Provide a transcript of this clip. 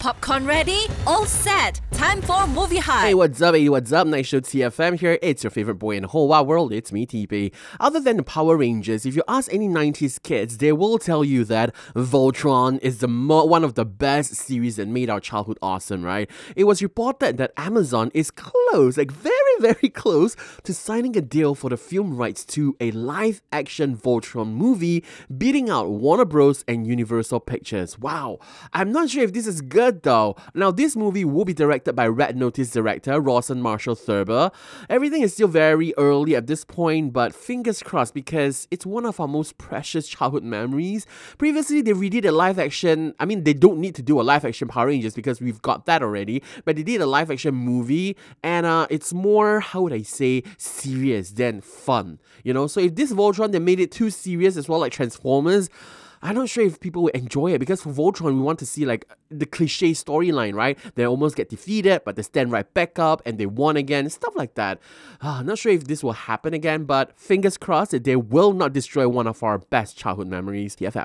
Popcorn ready? All set. Time for Movie Hype. Hey, what's up? Hey, what's up? Nice show TFM here. It's your favorite boy in the whole wide world. It's me, TP. Other than the Power Rangers, if you ask any 90s kids, they will tell you that Voltron is one of the best series that made our childhood awesome, right? It was reported that Amazon is close, like very close, to signing a deal for the film rights to a live-action Voltron movie, beating out Warner Bros. And Universal Pictures. Wow. I'm not sure if this is good though. Now, this movie will be directed by Red Notice director Rawson Marshall Thurber. Everything is still very early at this point, but fingers crossed because it's one of our most precious childhood memories. Previously, they redid a live-action, they don't need to do a live-action Power Rangers because we've got that already, but they did a live-action movie and it's more, how would I say, serious than fun, So if this Voltron, they made it too serious as well, like Transformers, I'm not sure if people will enjoy it because for Voltron, we want to see like the cliche storyline, right? They almost get defeated, but they stand right back up and they won again, stuff like that. Not sure if this will happen again, but fingers crossed that they will not destroy one of our best childhood memories. TFM.